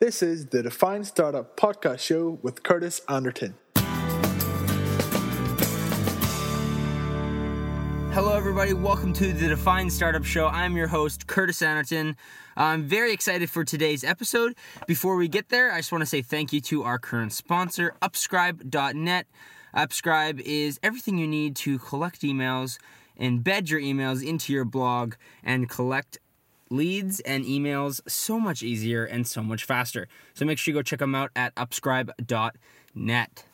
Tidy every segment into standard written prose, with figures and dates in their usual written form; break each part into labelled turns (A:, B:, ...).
A: This is the Define Startup Podcast Show with Curtis Anderton.
B: Hello, everybody. Welcome to the Define Startup Show. I'm your host, Curtis Anderton. I'm very excited for today's episode. Before we get there, I just want to say thank you to our current sponsor, Upscribe.net. Upscribe is everything you need to collect emails, embed your emails into your blog, and collect leads and emails so much easier and so much faster. So make sure you go check them out at upscribe.net.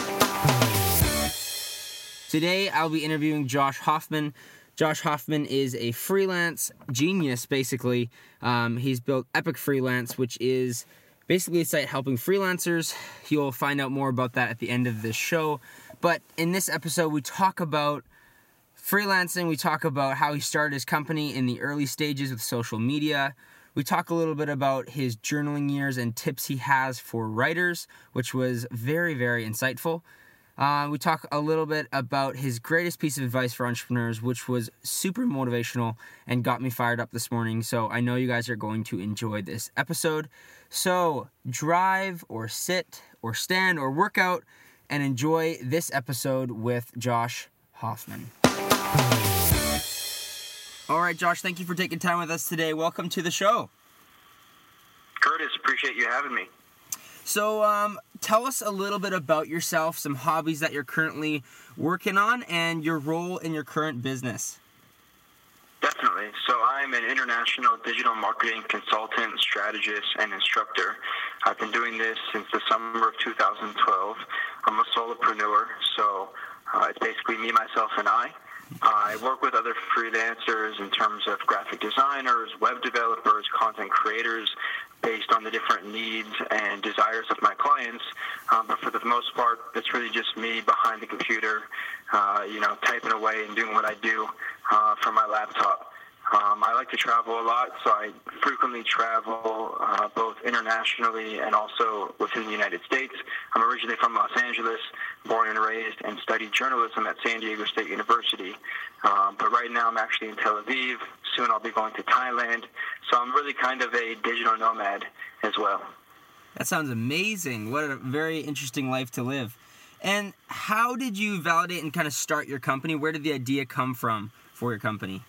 B: Today, I'll be interviewing Josh Hoffman. Josh Hoffman is a freelance genius, basically. He's built Epic Freelance, which is basically a site helping freelancers. You'll find out more about that at the end of this show. But in this episode, we talk about freelancing. We talk about how he started his company in the early stages with social media. We talk a little bit about his journaling years and tips he has for writers, which was very, very insightful. We talk a little bit about his greatest piece of advice for entrepreneurs, which was super motivational and got me fired up this morning. So I know you guys are going to enjoy this episode. So drive or sit or stand or work out and enjoy this episode with Josh Hoffman. All right, Josh, thank you for taking time with us today. Welcome to the show.
C: Curtis, appreciate you having me.
B: So tell us a little bit about yourself, some hobbies that you're currently working on, and your role in your current business.
C: Definitely. So I'm an international digital marketing consultant, strategist, and instructor. I've been doing this since the summer of 2012. I'm a solopreneur, so it's basically me, myself, and I. I work with other freelancers in terms of graphic designers, web developers, content creators, based on the different needs and desires of my clients. But for the most part, it's really just me behind the computer, typing away and doing what I do from my laptop. I like to travel a lot, so I frequently travel both internationally and also within the United States. I'm originally from Los Angeles, born and raised, and studied journalism at San Diego State University. But right now I'm actually in Tel Aviv. Soon I'll be going to Thailand. So I'm really kind of a digital nomad as well.
B: That sounds amazing. What a very interesting life to live. And how did you validate and kind of start your company? Where did the idea come from for your company?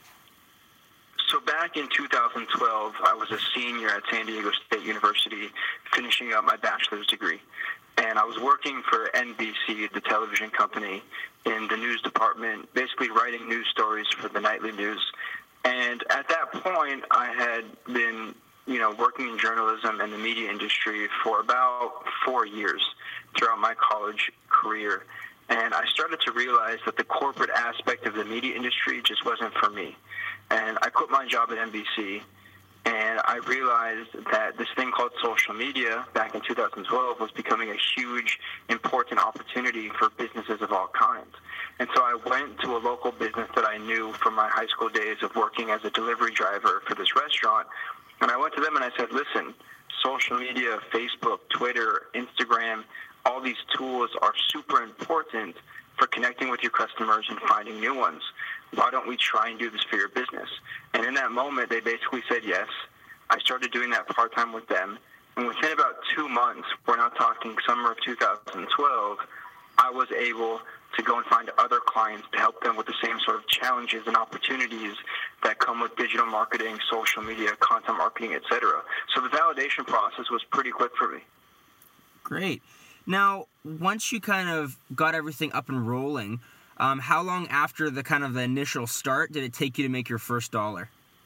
C: So back in 2012, I was a senior at San Diego State University, finishing up my bachelor's degree. And I was working for NBC, the television company, in the news department, basically writing news stories for the nightly news. And at that point, I had been, working in journalism and the media industry for about 4 years throughout my college career. And I started to realize that the corporate aspect of the media industry just wasn't for me. And I quit my job at NBC, and I realized that this thing called social media back in 2012 was becoming a huge, important opportunity for businesses of all kinds. And so I went to a local business that I knew from my high school days of working as a delivery driver for this restaurant, and I went to them and I said, listen, social media, Facebook, Twitter, Instagram, all these tools are super important for connecting with your customers and finding new ones. Why don't we try and do this for your business? And in that moment, they basically said yes. I started doing that part-time with them. And within about 2 months, we're now talking summer of 2012, I was able to go and find other clients to help them with the same sort of challenges and opportunities that come with digital marketing, social media, content marketing, etc. So the validation process was pretty quick for me.
B: Great. Now, once you kind of got everything up and rolling, how long after the kind of the initial start did it take you to make your first dollar?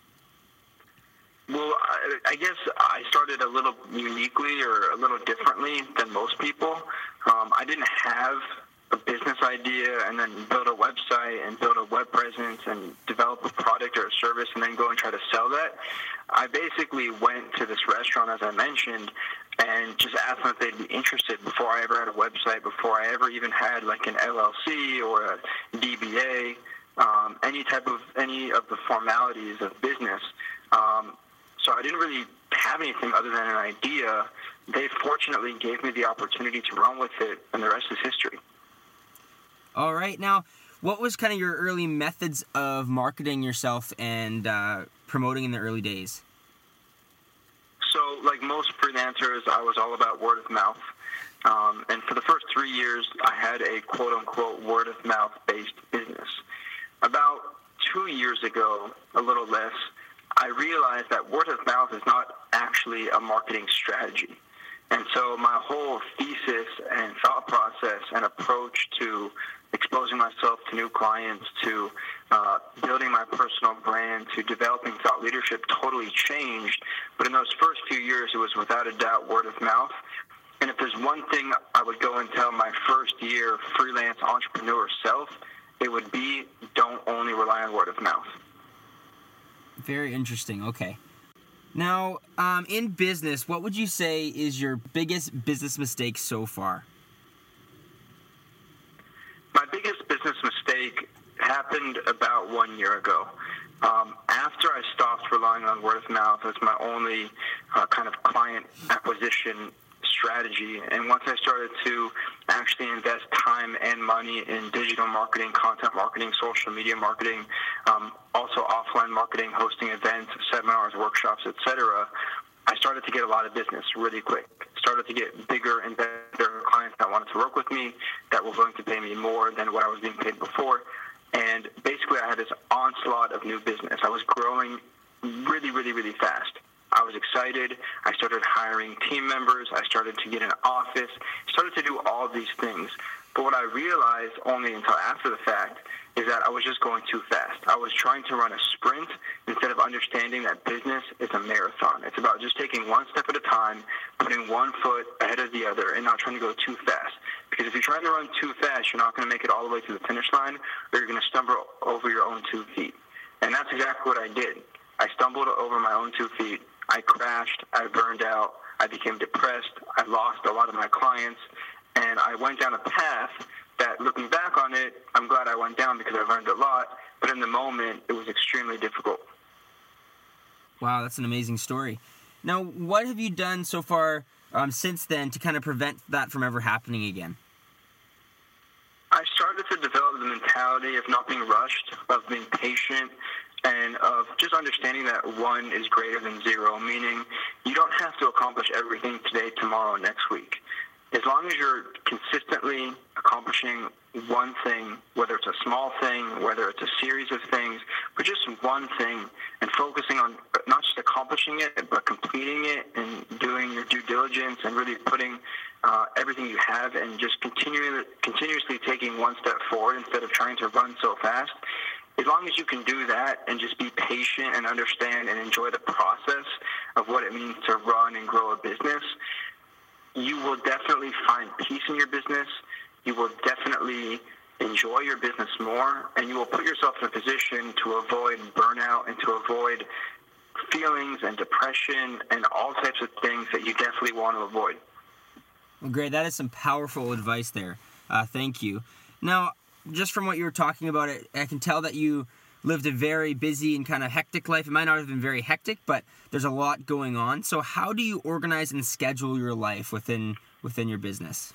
C: Well, I guess I started a little uniquely or a little differently than most people. I didn't have a business idea and then build a website and build a web presence and develop a product or a service and then go and try to sell that. I basically went to this restaurant, as I mentioned, and just asked them if they'd be interested before I ever had a website, before I ever even had like an LLC or a DBA, any of the formalities of business. So I didn't really have anything other than an idea. They fortunately gave me the opportunity to run with it, and the rest is history.
B: All right. Now, what was kind of your early methods of marketing yourself and promoting in the early days?
C: So like most freelancers, I was all about word of mouth. And for the first 3 years, I had a quote-unquote word-of-mouth based business. About 2 years ago, a little less, I realized that word of mouth is not actually a marketing strategy. And so my whole thesis and thought process and approach to exposing myself to new clients, to building my personal brand, to developing thought leadership totally changed. But in those first few years, it was without a doubt word of mouth. And if there's one thing I would go and tell my first year freelance entrepreneur self, it would be don't only rely on word of mouth.
B: Very interesting. Okay. Now, in business, what would you say is your biggest business mistake so far?
C: My biggest business mistake happened about 1 year ago. After I stopped relying on word of mouth as my only kind of client acquisition strategy, and once I started to actually invest time and money in digital marketing, content marketing, social media marketing, also offline marketing, hosting events, seminars, workshops, etc., I started to get a lot of business really quick. Started to get bigger and better clients that wanted to work with me, that were willing to pay me more than what I was being paid before. And basically I had this onslaught of new business. I was growing really, really, really fast. I was excited. I started hiring team members. I started to get an office, started to do all these things. But what I realized only until after the fact is that I was just going too fast. I was trying to run a sprint instead of understanding that business is a marathon. It's about just taking one step at a time, putting one foot ahead of the other, and not trying to go too fast. Because if you're trying to run too fast, you're not going to make it all the way to the finish line, or you're going to stumble over your own 2 feet. And that's exactly what I did. I stumbled over my own 2 feet. I crashed. I burned out. I became depressed. I lost a lot of my clients. And I went down a path that, looking back on it, I'm glad I went down because I learned a lot. But in the moment, it was extremely difficult.
B: Wow, that's an amazing story. Now, what have you done so far since then to kind of prevent that from ever happening again?
C: I started to develop the mentality of not being rushed, of being patient, and of just understanding that 1 is greater than 0, meaning you don't have to accomplish everything today, tomorrow, next week. As long as you're consistently accomplishing one thing, whether it's a small thing, whether it's a series of things, but just one thing, and focusing on not just accomplishing it, but completing it and doing your due diligence and really putting everything you have and just continuously taking one step forward instead of trying to run so fast. As long as you can do that and just be patient and understand and enjoy the process of what it means to run and grow a business, you will definitely find peace in your business. You will definitely enjoy your business more, and you will put yourself in a position to avoid burnout and to avoid feelings and depression and all types of things that you definitely want to avoid.
B: Well, great. That is some powerful advice there. Thank you. Now, just from what you were talking about, I can tell that you lived a very busy and kind of hectic life. It might not have been very hectic, but there's a lot going on. So how do you organize and schedule your life within your business?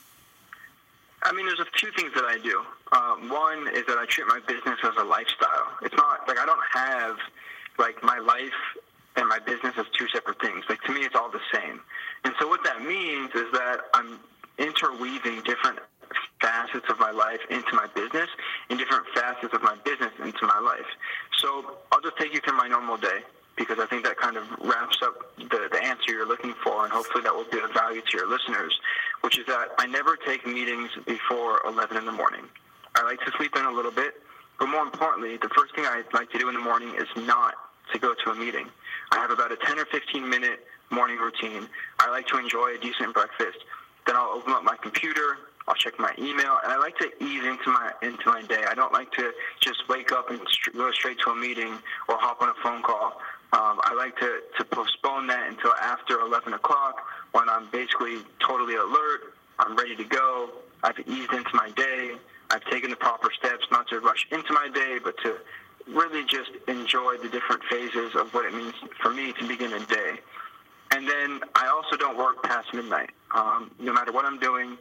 C: I mean, there's a few things that I do. One is that I treat my business as a lifestyle. It's not like I don't have like my life and my business as two separate things. Like to me, it's all the same. And so what that means is that I'm interweaving different facets of my life into my business and different facets of my business into my life. So I'll just take you through my normal day because I think that kind of wraps up the answer you're looking for, and hopefully that will be of value to your listeners, which is that I never take meetings before 11 in the morning. I like to sleep in a little bit, but more importantly, the first thing I like to do in the morning is not to go to a meeting. I have about a 10 or 15 minute morning routine. I like to enjoy a decent breakfast. Then I'll open up my computer, I'll check my email, and I like to ease into my day. I don't like to just wake up and go straight to a meeting or hop on a phone call. I like to postpone that until after 11 o'clock when I'm basically totally alert, I'm ready to go, I've eased into my day, I've taken the proper steps not to rush into my day, but to really just enjoy the different phases of what it means for me to begin a day. And then I also don't work past midnight. No matter what I'm doing,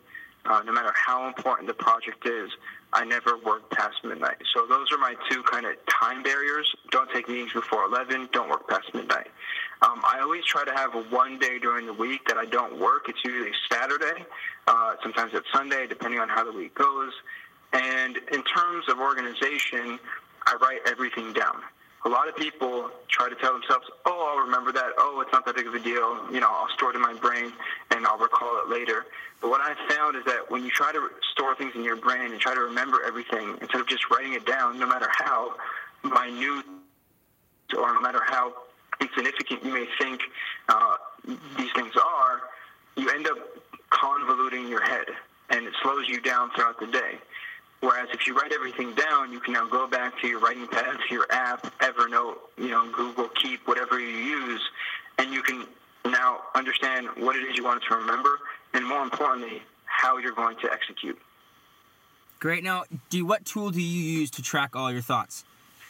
C: no matter how important the project is, I never work past midnight. So those are my two kind of time barriers. Don't take meetings before 11. Don't work past midnight. I always try to have one day during the week that I don't work. It's usually Saturday. Sometimes it's Sunday, depending on how the week goes. And in terms of organization, I write everything down. A lot of people try to tell themselves, oh, I'll remember that. Oh, it's not that big of a deal. I'll store it in my brain and I'll recall it later. But what I've found is that when you try to store things in your brain and try to remember everything, instead of just writing it down, no matter how minute or no matter how insignificant you may think these things are, you end up convoluting your head, and it slows you down throughout the day. Whereas if you write everything down, you can now go back to your writing pad, to your app, Evernote, Google Keep, whatever you use, and you can now understand what it is you want to remember, and more importantly, how you're going to execute.
B: Great. Now, what tool do you use to track all your thoughts?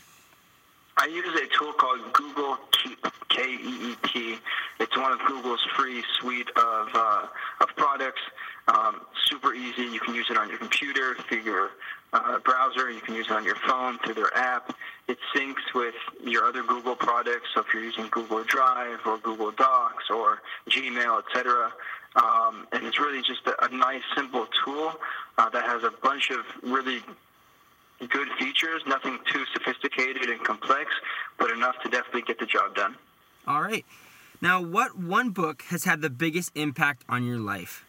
C: I use a tool called Google Keep, K-E-E-P. It's one of Google's free suite of products. Super easy. You can use it on your computer, through your browser. You can use it on your phone, through their app. It syncs with your other Google products. So if you're using Google Drive or Google Docs or Gmail, etc., and it's really just a nice, simple tool that has a bunch of really good features, nothing too sophisticated and complex, but enough to definitely get the job done.
B: All right. Now, what one book has had the biggest impact on your life?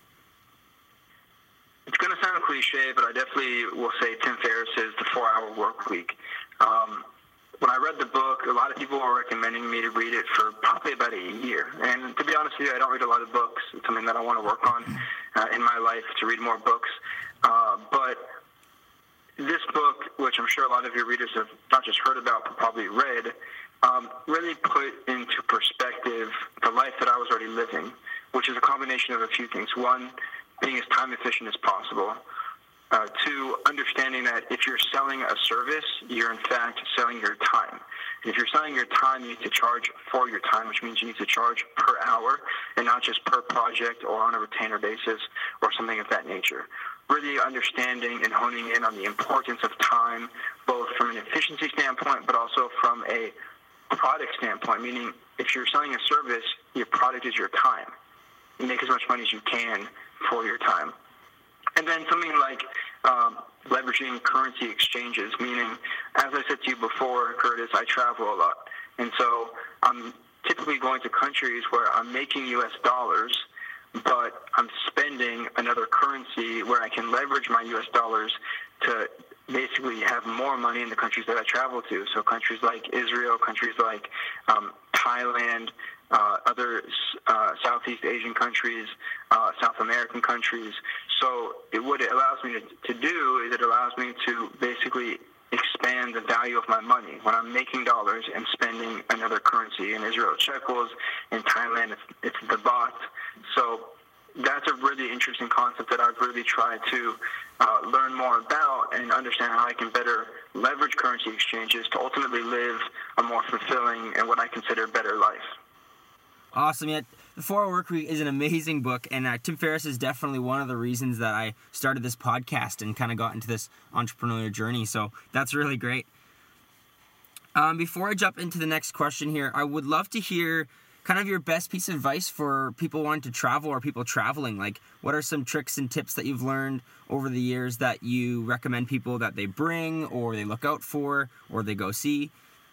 C: It's going to sound cliche, but I definitely will say Tim Ferriss's The 4-Hour Work Week. When I read the book, a lot of people were recommending me to read it for probably about a year. And to be honest with you, I don't read a lot of books. It's something that I want to work on in my life, to read more books. But this book, which I'm sure a lot of your readers have not just heard about, but probably read, really put into perspective the life that I was already living, which is a combination of a few things. One, being as time efficient as possible. Two, understanding that if you're selling a service, you're in fact selling your time. And if you're selling your time, you need to charge for your time, which means you need to charge per hour and not just per project or on a retainer basis or something of that nature. Really understanding and honing in on the importance of time, both from an efficiency standpoint, but also from a product standpoint, meaning if you're selling a service, your product is your time. You make as much money as you can for your time. And then something like leveraging currency exchanges, meaning, as I said to you before, Curtis, I travel a lot. And so I'm typically going to countries where I'm making U.S. dollars, but I'm spending another currency where I can leverage my U.S. dollars to basically have more money in the countries that I travel to. So countries like Israel, countries like Thailand, other Southeast Asian countries, South American countries. So what it allows me to do is it allows me to basically expand the value of my money. When I'm making dollars and spending another currency, in Israel, shekels, in Thailand, it's the baht. So that's a really interesting concept that I've really tried to learn more about and understand how I can better leverage currency exchanges to ultimately live a more fulfilling and what I consider better life.
B: Awesome. Yeah, The 4-Hour Work Week is an amazing book, and Tim Ferriss is definitely one of the reasons that I started this podcast and kind of got into this entrepreneurial journey, so that's really great. Before I jump into the next question here, I would love to hear kind of your best piece of advice for people wanting to travel or people traveling. Like, what are some tricks and tips that you've learned over the years that you recommend people that they bring or they look out for or they go see?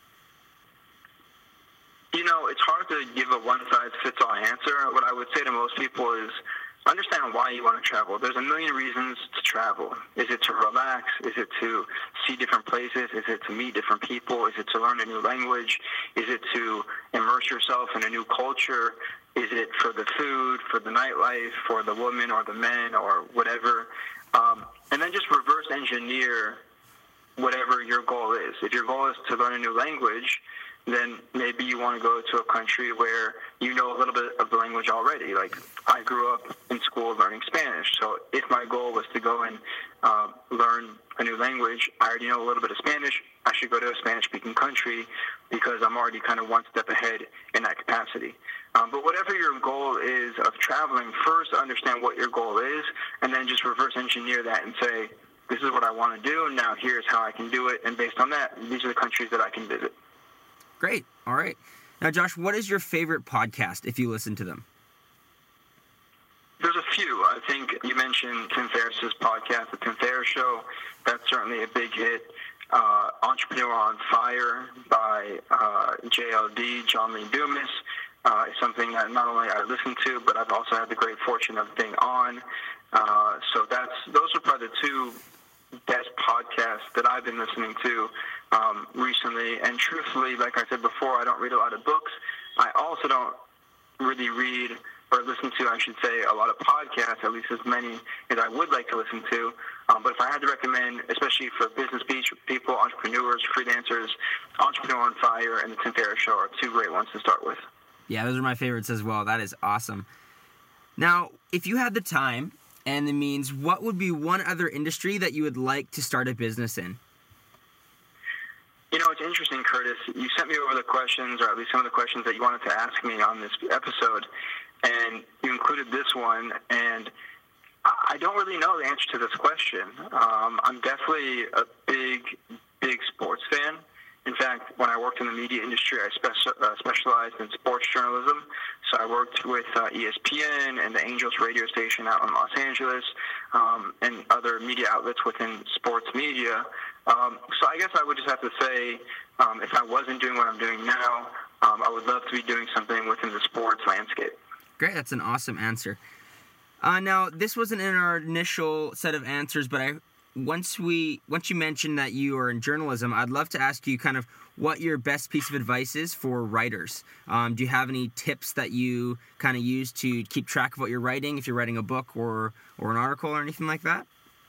C: It's hard to give a one-size-fits-all answer. What I would say to most people is understand why you want to travel. There's a million reasons to travel. Is it to relax? Is it to see different places? Is it to meet different people? Is it to learn a new language? Is it to immerse yourself in a new culture? Is it for the food, for the nightlife, for the women or the men or whatever? And then just reverse engineer whatever your goal is. If your goal is to learn a new language, then maybe you want to go to a country where you know a little bit of the language already. Like, I grew up in school learning Spanish, so if my goal was to go and learn a new language, I already know a little bit of Spanish, I should go to a Spanish-speaking country because I'm already kind of one step ahead in that capacity. But whatever your goal is of traveling, first understand what your goal is, and then just reverse engineer that and say, this is what I want to do, and now here's how I can do it, and based on that, these are the countries that I can visit.
B: Great. All right. Now, Josh, what is your favorite podcast if you listen to them?
C: There's a few. I think you mentioned Tim Ferriss's podcast, The Tim Ferriss Show. That's certainly a big hit. Entrepreneur on Fire by JLD, John Lee Dumas, is something that not only I listen to, but I've also had the great fortune of being on. So those are probably the two best podcasts that I've been listening to recently. And truthfully, like I said before, I don't read a lot of books. I also don't really read or listen to, I should say, a lot of podcasts, at least as many as I would like to listen to. But if I had to recommend, especially for business people, entrepreneurs, freelancers, Entrepreneur on Fire and The Tim Ferriss Show are two great ones to start with.
B: Yeah, those are my favorites as well. That is awesome. Now, if you had the time and the means, what would be one other industry that you would like to start a business in?
C: You know, it's interesting, Curtis. You sent me over the questions, or at least some of the questions that you wanted to ask me on this episode, and you included this one, and I don't really know the answer to this question. I'm definitely a big sports fan. In fact, when I worked in the media industry, I specialized in sports journalism. So I worked with ESPN and the Angels radio station out in Los Angeles, and other media outlets within sports media. So I guess I would just have to say, if I wasn't doing what I'm doing now, I would love to be doing something within the sports landscape.
B: Great, that's an awesome answer. Now, this wasn't in our initial set of answers, but once you mentioned that you are in journalism, I'd love to ask you kind of what your best piece of advice is for writers. Do you have any tips that you kind of use to keep track of what you're writing, if you're writing a book or an article or anything like that?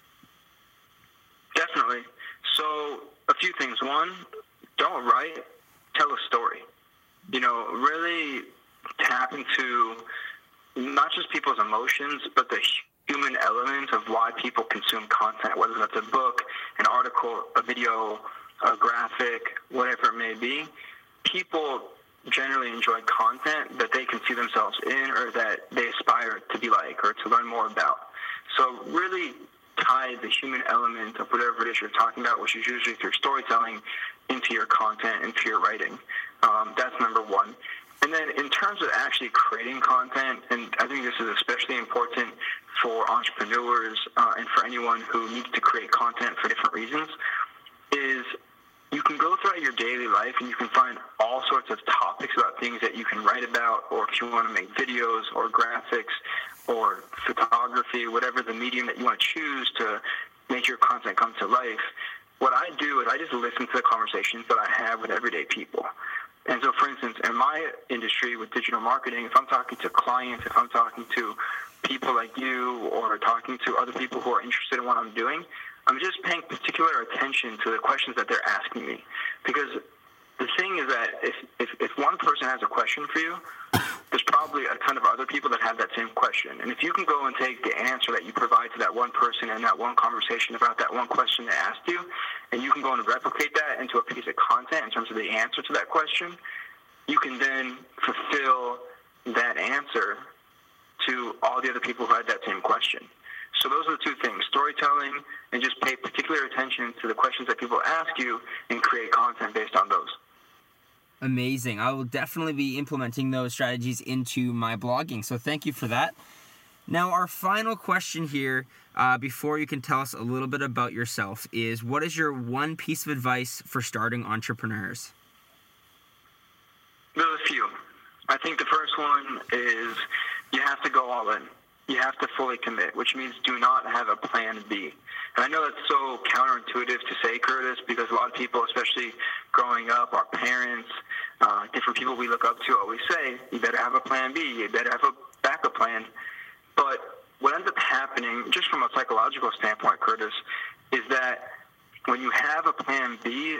C: Definitely. So a few things. One, don't write, tell a story. You know, really tap into not just people's emotions, but the human element of why people consume content, whether that's a book, an article, a video, a graphic, whatever it may be. People generally enjoy content that they can see themselves in or that they aspire to be like or to learn more about. So really tie the human element of whatever it is you're talking about, which is usually through storytelling, into your content, into your writing. That's number one. And then in terms of actually creating content, and I think this is especially important for entrepreneurs and for anyone who needs to create content for different reasons, is you can go throughout your daily life and you can find all sorts of topics about things that you can write about, or if you want to make videos or graphics or photography, whatever the medium that you want to choose to make your content come to life. What I do is I just listen to the conversations that I have with everyday people. And so, for instance, in my industry with digital marketing, if I'm talking to clients, if I'm talking to people like you or talking to other people who are interested in what I'm doing, I'm just paying particular attention to the questions that they're asking me. Because the thing is that if one person has a question for you, there's probably a ton of other people that have that same question. And if you can go and take the answer that you provide to that one person and that one conversation about that one question they asked you, and you can go and replicate that into a piece of content in terms of the answer to that question, you can then fulfill that answer to all the other people who had that same question. So those are the two things, storytelling and just pay particular attention to the questions that people ask you and create content based on those.
B: Amazing. I will definitely be implementing those strategies into my blogging, so thank you for that. Now, our final question here, before you can tell us a little bit about yourself, is what is your one piece of advice for starting entrepreneurs?
C: There's a few. I think the first one is you have to go all in. You have to fully commit, which means do not have a plan B. And I know that's so counterintuitive to say, Curtis, because a lot of people, especially growing up, our parents, different people we look up to always say, you better have a plan B, you better have a backup plan. But what ends up happening, just from a psychological standpoint, Curtis, is that when you have a plan B,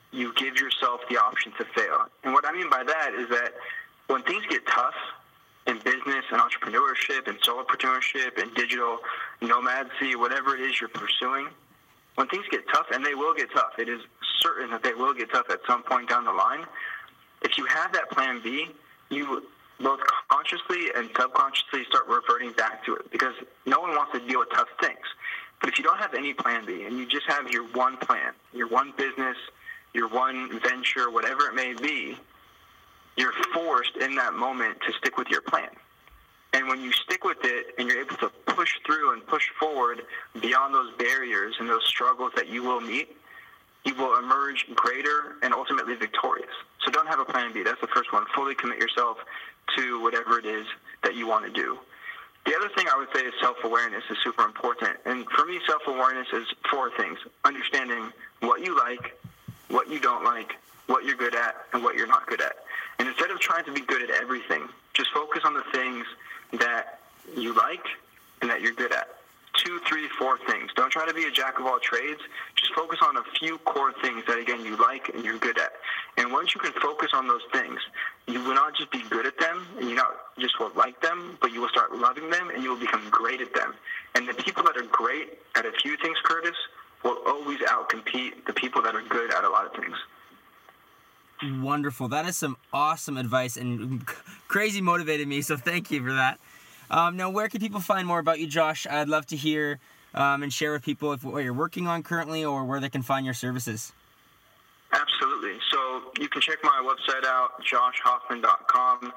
C: you give yourself the option to fail. And what I mean by that is that when things get tough in business and entrepreneurship and solopreneurship and digital nomadcy, whatever it is you're pursuing, when things get tough, and they will get tough, it is certain that they will get tough at some point down the line, if you have that plan B, you both consciously and subconsciously start reverting back to it, because no one wants to deal with tough things. But if you don't have any plan B and you just have your one plan, your one business, your one venture, whatever it may be, you're forced in that moment to stick with your plan. And when you stick with it and you're able to push through and push forward beyond those barriers and those struggles that you will meet, you will emerge greater and ultimately victorious. So don't have a plan B. That's the first one. Fully commit yourself to whatever it is that you want to do. The other thing I would say is self-awareness is super important. And for me, self-awareness is four things: understanding what you like, what you don't like, what you're good at, and what you're not good at. And instead of trying to be good at everything, just focus on the things that you like and that you're good at. 2, 3, 4 things. Don't try to be a jack of all trades. Just focus on a few core things that, again, you like and you're good at. And once you can focus on those things, you will not just be good at them, and you not just will like them, but you will start loving them, and you will become great at them. And the people that are great at a few things, Curtis, will always outcompete the people that are good at a lot of things.
B: Wonderful. That is some awesome advice and crazy motivated me, so thank you for that. Now, where can people find more about you, Josh? I'd love to hear and share with people what you're working on currently or where they can find your services.
C: Absolutely. So you can check my website out, joshhoffman.com,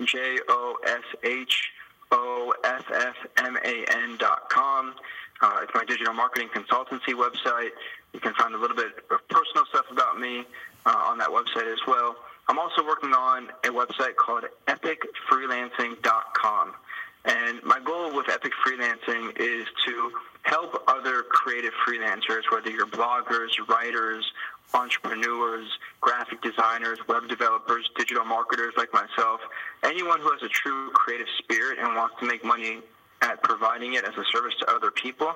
C: JOSHOFFMAN.com. It's my digital marketing consultancy website. You can find a little bit of personal stuff about me on that website as well. I'm also working on a website called epicfreelancing.com. And my goal with Epic Freelancing is to help other creative freelancers, whether you're bloggers, writers, entrepreneurs, graphic designers, web developers, digital marketers like myself, anyone who has a true creative spirit and wants to make money at providing it as a service to other people.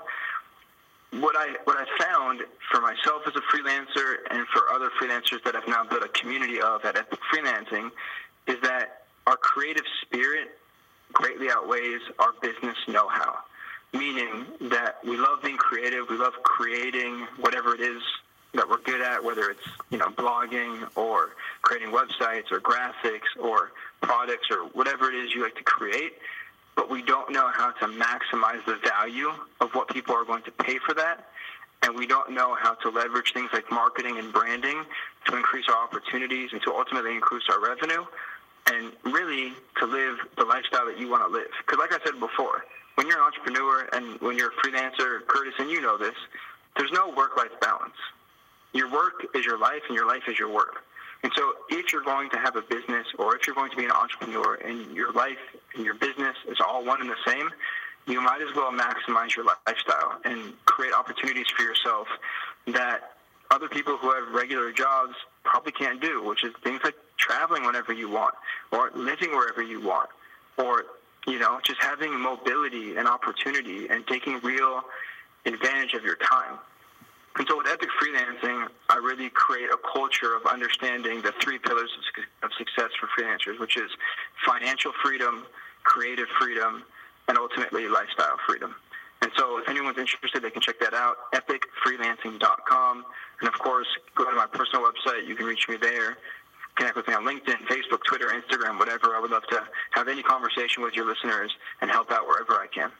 C: What I found for myself as a freelancer and for other freelancers that I've now built a community of at Epic Freelancing is that our creative spirit greatly outweighs our business know-how, meaning that we love being creative, we love creating whatever it is that we're good at, whether it's blogging or creating websites or graphics or products or whatever it is you like to create, but we don't know how to maximize the value of what people are going to pay for that, and we don't know how to leverage things like marketing and branding to increase our opportunities and to ultimately increase our revenue, and really to live the lifestyle that you want to live. Because like I said before, when you're an entrepreneur and when you're a freelancer, Curtis, and you know this, there's no work-life balance. Your work is your life, and your life is your work. And so if you're going to have a business or if you're going to be an entrepreneur and your life and your business is all one and the same, you might as well maximize your lifestyle and create opportunities for yourself that other people who have regular jobs probably can't do, which is things like traveling whenever you want or living wherever you want or, just having mobility and opportunity and taking real advantage of your time. And so with Epic Freelancing, I really create a culture of understanding the 3 pillars of success for freelancers, which is financial freedom, creative freedom, and ultimately lifestyle freedom. And so if anyone's interested, they can check that out, epicfreelancing.com. And, of course, go to my personal website. You can reach me there. Connect with me on LinkedIn, Facebook, Twitter, Instagram, whatever. I would love to have any conversation with your listeners and help out wherever I can.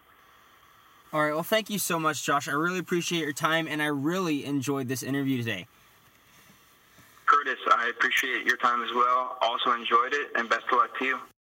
B: All right, well, thank you so much, Josh. I really appreciate your time, and I really enjoyed this interview today.
C: Curtis, I appreciate your time as well. Also enjoyed it, and best of luck to you.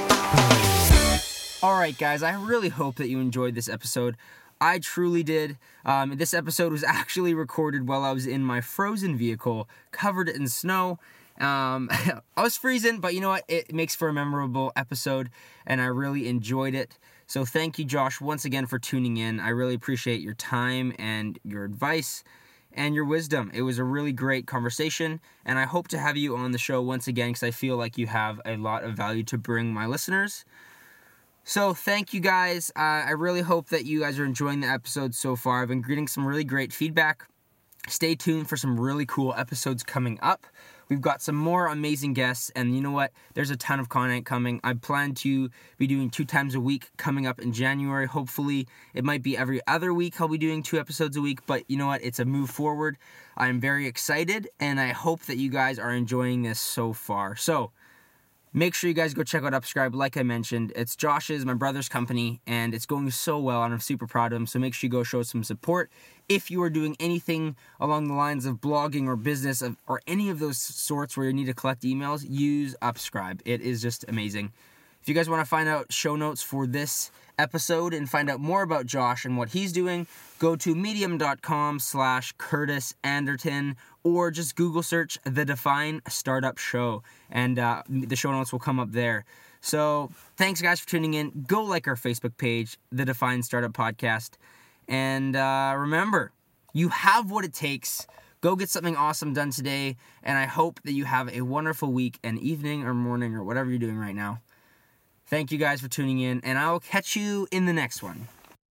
B: All right, guys, I really hope that you enjoyed this episode. I truly did. This episode was actually recorded while I was in my frozen vehicle, covered in snow. I was freezing, but you know what? It makes for a memorable episode, and I really enjoyed it. So thank you, Josh, once again for tuning in. I really appreciate your time and your advice and your wisdom. It was a really great conversation, and I hope to have you on the show once again because I feel like you have a lot of value to bring my listeners. So thank you, guys. I really hope that you guys are enjoying the episode so far. I've been getting some really great feedback. Stay tuned for some really cool episodes coming up. We've got some more amazing guests, and you know what? There's a ton of content coming. I plan to be doing 2 times a week coming up in January. Hopefully, it might be every other week I'll be doing 2 episodes a week, but you know what? It's a move forward. I'm very excited, and I hope that you guys are enjoying this so far. So, make sure you guys go check out Upscribe, like I mentioned. It's Josh's, my brother's company, and it's going so well, and I'm super proud of him, so make sure you go show some support. If you are doing anything along the lines of blogging or business or any of those sorts where you need to collect emails, use Upscribe. It is just amazing. If you guys want to find out show notes for this episode and find out more about Josh and what he's doing, go to medium.com/Curtis Anderton or just Google search The Define Startup Show, and the show notes will come up there. So thanks, guys, for tuning in. Go like our Facebook page, The Define Startup Podcast. And remember, you have what it takes. Go get something awesome done today, and I hope that you have a wonderful week and evening or morning or whatever you're doing right now. Thank you guys for tuning in, and I will catch you in the next one.